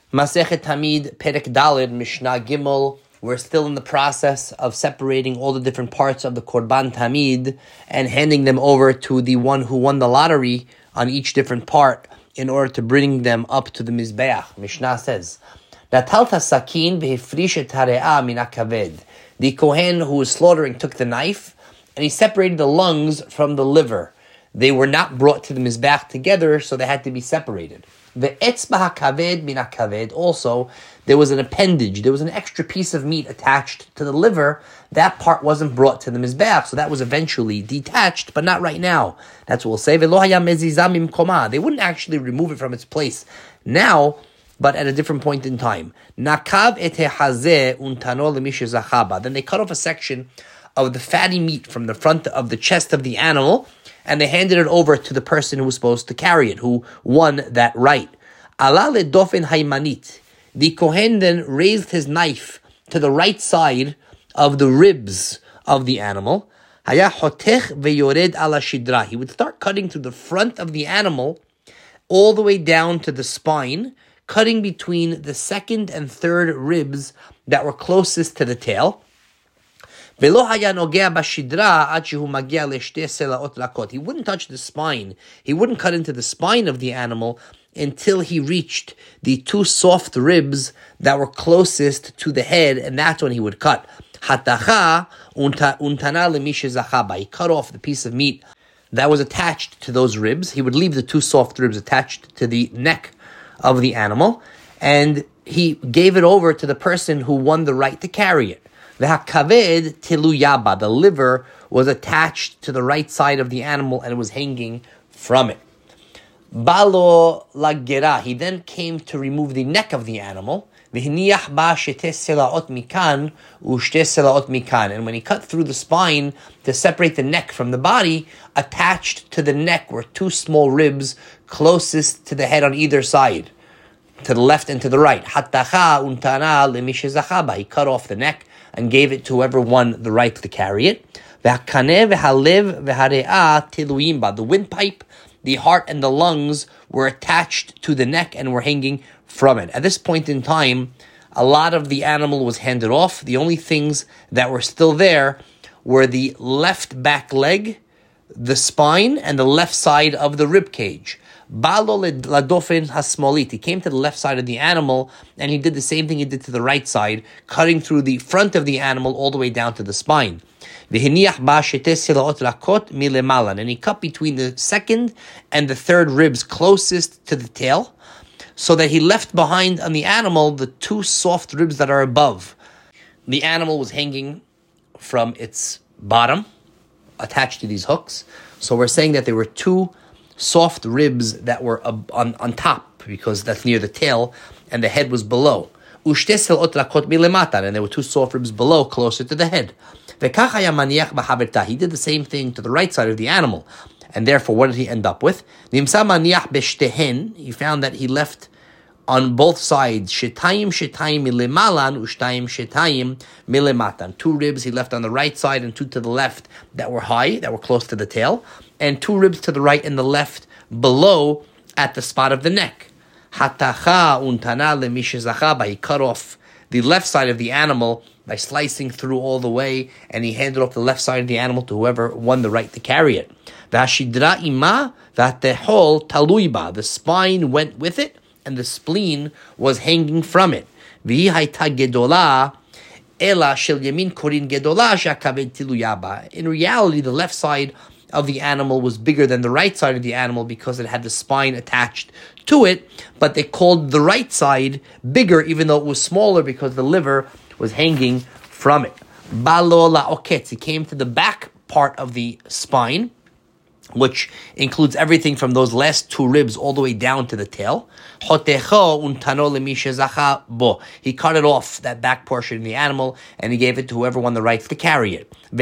Masechet Tamid, Perek Daled, Mishnah Gimel. We're still in the process of separating all the different parts of the Korban Tamid and handing them over to the one who won the lottery on each different part in order to bring them up to the Mizbeach. Mishnah says, Natalta Sakin v'hifrish et hare'ah min hakaved. The Kohen who was slaughtering took the knife and he separated the lungs from the liver. They were not brought to the Mizbeach together, so they had to be separated. The etzba hakaved min hakaved. Also, there was an appendage. There was an extra piece of meat attached to the liver. That part wasn't brought to the Mizbeach, so that was eventually detached, but not right now. That's what we'll say. V'lo haya mezizah mimkoma. They wouldn't actually remove it from its place now, but at a different point in time. Nakav et hazeh untano lemish zachaba. Then they cut off a section of the fatty meat from the front of the chest of the animal, and they handed it over to the person who was supposed to carry it, who won that right. Ala ledofen haymanit. The Kohen then raised his knife to the right side of the ribs of the animal. Haya hotech veyored ala shidra. He would start cutting through the front of the animal all the way down to the spine, cutting between the second and third ribs that were closest to the tail. He wouldn't touch the spine. He wouldn't cut into the spine of the animal until he reached the two soft ribs that were closest to the head, and that's when he would cut. He cut off the piece of meat that was attached to those ribs. He would leave the two soft ribs attached to the neck of the animal, and he gave it over to the person who won the right to carry it. The hakaved tiluyaba, the liver was attached to the right side of the animal and it was hanging from it. Balo lagera, he then came to remove the neck of the animal. V'hiniach ba shete selaot mikan ushte selaot mikan. And when he cut through the spine to separate the neck from the body, attached to the neck were two small ribs closest to the head on either side, to the left and to the right. Hatacha untana lemishe. He cut off the neck and gave it to whoever won the right to carry it. The windpipe, the heart, and the lungs were attached to the neck and were hanging from it. At this point in time, a lot of the animal was handed off. The only things that were still there were the left back leg, the spine, and the left side of the rib cage. Balo ladofin hasmolit. He came to the left side of the animal, and he did the same thing he did to the right side, cutting through the front of the animal all the way down to the spine. And he cut between the second and the third ribs closest to the tail, so that he left behind on the animal the two soft ribs that are above. The animal was hanging from its bottom, attached to these hooks. So we're saying that there were two soft ribs that were on top, because that's near the tail, and the head was below. And there were two soft ribs below, closer to the head. He did the same thing to the right side of the animal. And therefore, what did he end up with? He found that he left on both sides shetayim milemalan ushtayim shetayim milematan. Two ribs he left on the right side and two to the left that were high, that were close to the tail, and two ribs to the right and the left below at the spot of the neck. Hatacha untana lemishezacha. He cut off the left side of the animal by slicing through all the way, and he handed off the left side of the animal to whoever won the right to carry it. V'hashidra ima v'hatehol taluiba. The spine went with it, and the spleen was hanging from it. V'hi hayta gedola ela shel yamin korin gedola shakaved tiluyaba. In reality, the left side of the animal was bigger than the right side of the animal because it had the spine attached to it, but they called the right side bigger even though it was smaller because the liver was hanging from it. Balo la'oketz. He came to the back part of the spine, which includes everything from those last two ribs all the way down to the tail. He cut it off, that back portion of the animal, and he gave it to whoever won the right to carry it. The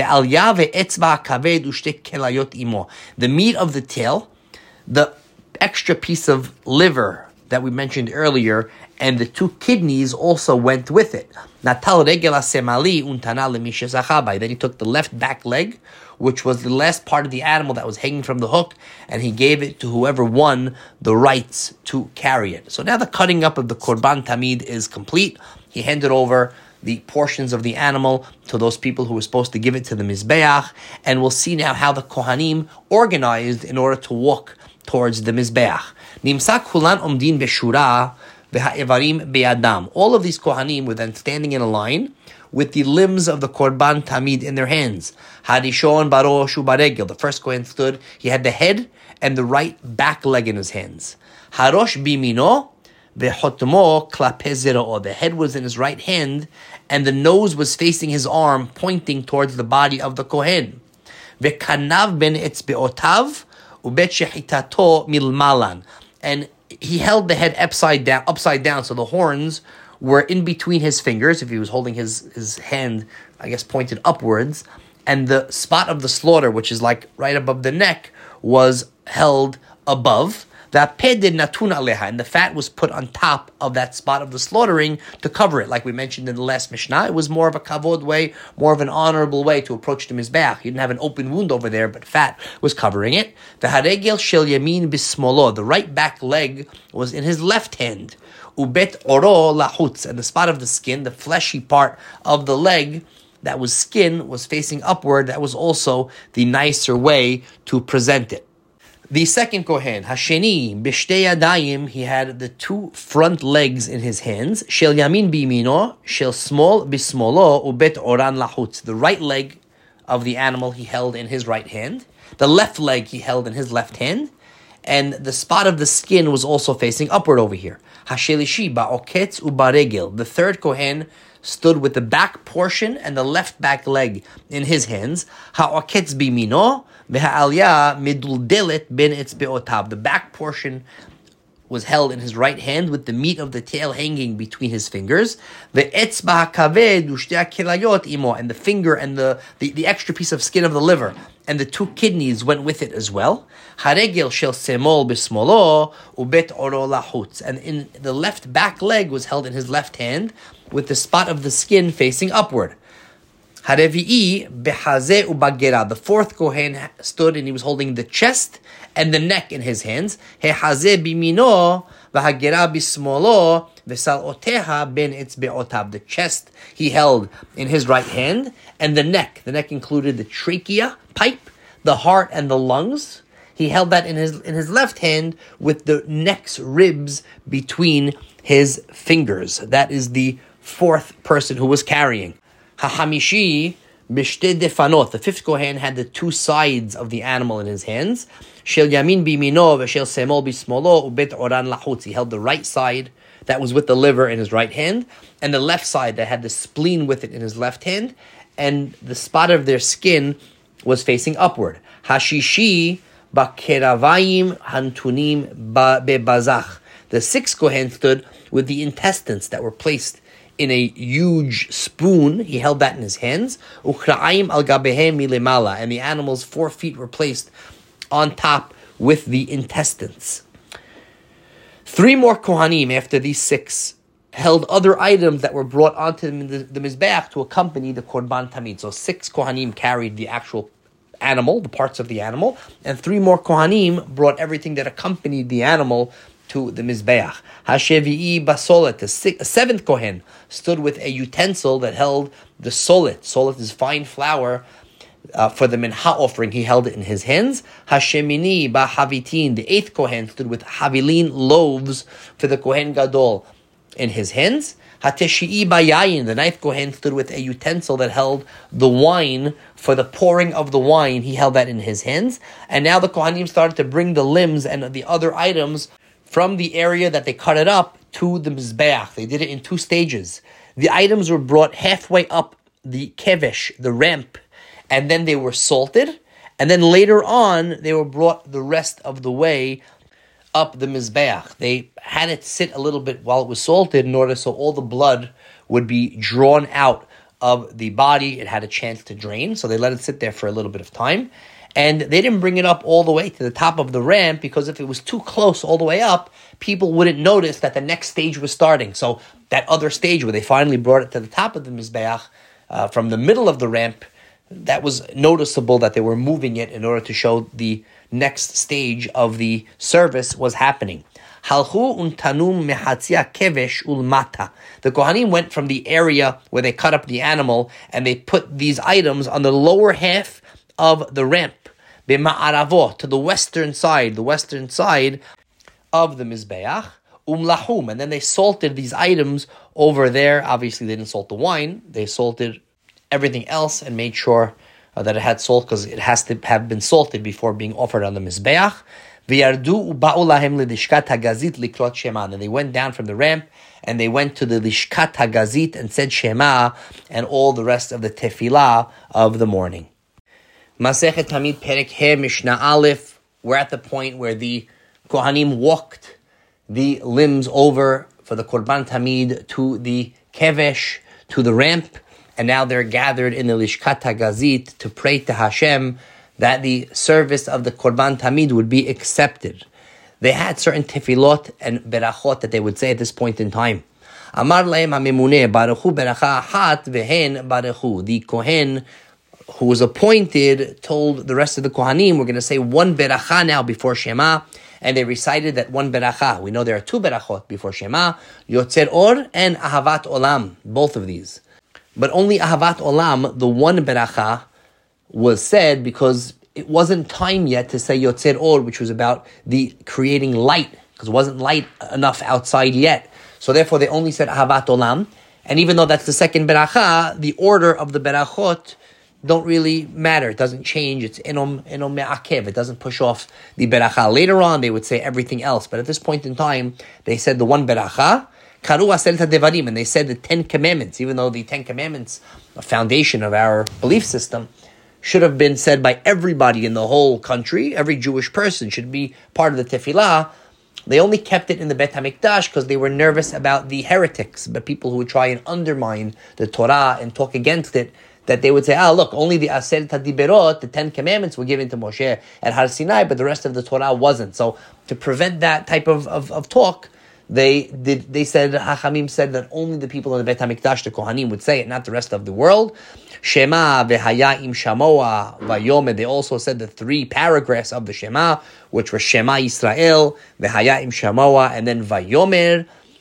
meat of the tail, the extra piece of liver that we mentioned earlier, and the 2 kidneys also went with it. Natal regel semali untana lemishezachabai. Then he took the left back leg, which was the last part of the animal that was hanging from the hook, and he gave it to whoever won the rights to carry it. So now the cutting up of the Korban Tamid is complete. He handed over the portions of the animal to those people who were supposed to give it to the Mizbeach, and we'll see now how the Kohanim organized in order to walk towards the Mizbeach. Nimsa kulan omdin beshura v'ha'evarim be'adam. All of these Kohanim were then standing in a line with the limbs of the Korban Tamid in their hands. Harishon barosh ubaregel. The first Kohen stood, he had the head and the right back leg in his hands. Harosh bimino v'chotmo klape zera'o. The head was in his right hand, and the nose was facing his arm, pointing towards the body of the Kohen. V'kanav ben etzbe'otav ubet shechitato milmalan. And he held the head upside down, so the horns were in between his fingers, if he was holding his hand, I guess, pointed upwards, and the spot of the slaughter, which is like right above the neck, was held above. And the fat was put on top of that spot of the slaughtering to cover it. Like we mentioned in the last Mishnah, it was more of a kavod way, more of an honorable way to approach the Mizbeach. He didn't have an open wound over there, but fat was covering it. The haregel shel yamin bismolo, the right back leg was in his left hand. Ubet oro lahutz, and the spot of the skin, the fleshy part of the leg that was skin, was facing upward. That was also the nicer way to present it. The second Kohen, Hasheni, Bishtei Yadayim, he had the 2 front legs in his hands. Shel Yamin Bimino, Shel Smol Bismolo, Ubet Oran Lahutz. The right leg of the animal he held in his right hand. The left leg he held in his left hand. And the spot of the skin was also facing upward over here. Hashelishi Ba'oketz Ubaregel. The third Kohen stood with the back portion and the left back leg in his hands. Ha'oketz Bimino, V'ha'alya miduldelet ben etzbe'otav. The back portion was held in his right hand with the meat of the tail hanging between his fingers. Ve'etzba ha'kaved u'shtei ha'kelayot imo. And the finger and the extra piece of skin of the liver and the 2 kidneys went with it as well. Haregel shel semol b'smolo ubet oro lahutz. And in the left back leg was held in his left hand with the spot of the skin facing upward. Harevi'i behaze ubagera. The fourth Kohen stood and he was holding the chest and the neck in his hands. Hehaze bimino v'hagera bismolo v'saloteha ben etzbe'otav. The chest he held in his right hand, and the neck. The neck included the trachea pipe, the heart, and the lungs. He held that in his left hand with the neck's ribs between his fingers. That is the fourth person who was carrying. Hahamishi b'shtei defanot. The fifth Kohen had the 2 sides of the animal in his hands. Shel yamin bimino v'shel semol bismolo ubet oran lahutz. He held the right side that was with the liver in his right hand, and the left side that had the spleen with it in his left hand, and the spot of their skin was facing upward. Hashishi ba'keravayim hantunim bebazach. The sixth Kohen stood with the intestines that were placed in a huge spoon. He held that in his hands. Uchra'ayim al gabehem milemala. And the animal's 4 feet were placed on top with the intestines. 3 more Kohanim after these 6 held other items that were brought onto the Mizbeach to accompany the Korban Tamid. So 6 Kohanim carried the actual animal, the parts of the animal, and 3 more Kohanim brought everything that accompanied the animal to the Mizbeach. Hashevi'i basolet, the 7th Kohen, stood with a utensil that held the solet. Solet is fine flour for the mincha offering. He held it in his hands. Hashemini bahavitin, the 8th Kohen, stood with havilin loaves for the Kohen Gadol in his hands. Hateshi'i bayayin, the 9th Kohen, stood with a utensil that held the wine for the pouring of the wine. He held that in his hands. And now the Kohanim started to bring the limbs and the other items from the area that they cut it up to the Mizbeach. They did it in 2 stages. The items were brought halfway up the kevesh, the ramp, and then they were salted. And then later on, they were brought the rest of the way up the Mizbeach. They had it sit a little bit while it was salted in order so all the blood would be drawn out of the body. It had a chance to drain, so they let it sit there for a little bit of time. And they didn't bring it up all the way to the top of the ramp, because if it was too close all the way up, people wouldn't notice that the next stage was starting. So that other stage where they finally brought it to the top of the Mizbeach, from the middle of the ramp, that was noticeable that they were moving it in order to show the next stage of the service was happening. Halchu untanum mehatzia kevesh ulmata. The Kohanim went from the area where they cut up the animal and they put these items on the lower half of the ramp, b'ma'aravo, to the western side of the Mizbeach, umlahum, and then they salted these items over there. Obviously, they didn't salt the wine; they salted everything else and made sure that it had salt, because it has to have been salted before being offered on the Mizbeach. V'yardu uba'u lahem lidishkat hagazit likrot Shema. And they went down from the ramp and they went to the lishkat hagazit and said Shema and all the rest of the tefillah of the morning. Masechet Tamid Perek He Mishnah Aleph. We're at the point where the Kohanim walked the limbs over for the Korban Tamid to the Kevesh, to the ramp, and now they're gathered in the Lishkat HaGazit to pray to Hashem that the service of the Korban Tamid would be accepted. They had certain tefillot and berachot that they would say at this point in time. Amar lahem ha-memuneh baruchu beracha achat vehen baruchu. The Kohen who was appointed told the rest of the Kohanim, we're going to say one beracha now before Shema, and they recited that one beracha. We know there are two berachot before Shema, Yotzer Or and Ahavat Olam, both of these. But only Ahavat Olam, the one beracha, was said because it wasn't time yet to say Yotzer Or, which was about the creating light, because it wasn't light enough outside yet. So therefore they only said Ahavat Olam, and even though that's the second beracha, the order of the berachot don't really matter. It doesn't change. It's enom me'akev. It doesn't push off the beracha. Later on, they would say everything else. But at this point in time, they said the one beracha, karu aseret devarim, and they said the 10 commandments, even though the 10 commandments, a foundation of our belief system, should have been said by everybody in the whole country. Every Jewish person should be part of the tefillah. They only kept it in the Bet HaMikdash because they were nervous about the heretics, but people who would try and undermine the Torah and talk against it, that they would say, look, only the Aseret HaDiberot, the 10 commandments, were given to Moshe at Har Sinai, but the rest of the Torah wasn't. So to prevent that type of talk, they said, Hachamim said that only the people in the Bet HaMikdash, the Kohanim, would say it, not the rest of the world. Shema, V'haya im Shamoa, Vayomer. They also said the 3 paragraphs of the Shema, which were Shema Yisrael, V'haya im Shamoa, and then Vayomer,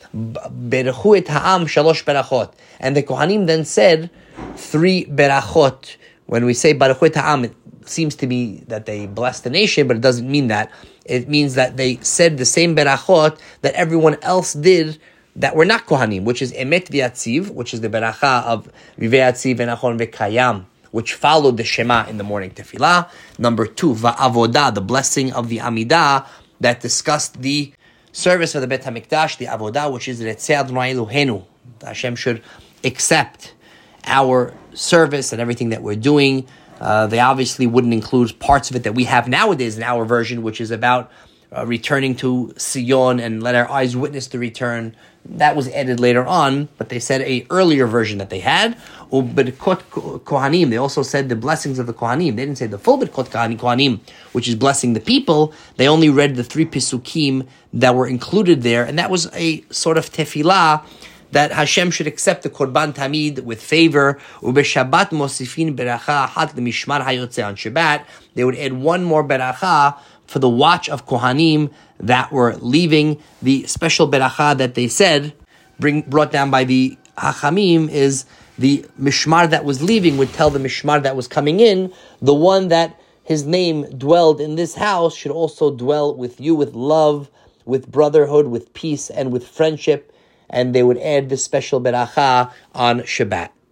Berechu et ha'am shalosh berachot. And the Kohanim then said 3 berachot. When we say Baruch Ha'am, it seems to be that they bless the nation, but it doesn't mean that. It means that they said the same berachot that everyone else did that were not Kohanim, which is Emet V'Yatziv, which is the beracha of V'Yatziv V'Nachon V'Kayam, which followed the Shema in the morning tefillah. Number 2, Va'avodah, the blessing of the Amidah, that discussed the service of the Bet HaMikdash, the Avodah, which is Retzei Adonai Eloheinu. Hashem should accept our service and everything that we're doing. They obviously wouldn't include parts of it that we have nowadays in our version, which is about returning to Sion and let our eyes witness the return. That was added later on, but they said a earlier version that they had. Birkot Kohanim, they also said the blessings of the Kohanim. They didn't say the full Birkot Kohanim, which is blessing the people. They only read the 3 Pesukim that were included there, and that was a sort of tefillah that Hashem should accept the Korban Tamid with favor. Ubeshabbat mosifin beracha achat lemishmar hayotze. On Shabbat, they would add one more beracha for the watch of Kohanim that were leaving. The special beracha that they said, brought down by the Hachamim, is the mishmar that was leaving would tell the mishmar that was coming in, the one that his name dwelled in this house should also dwell with you with love, with brotherhood, with peace, and with friendship. And they would add this special beracha on Shabbat.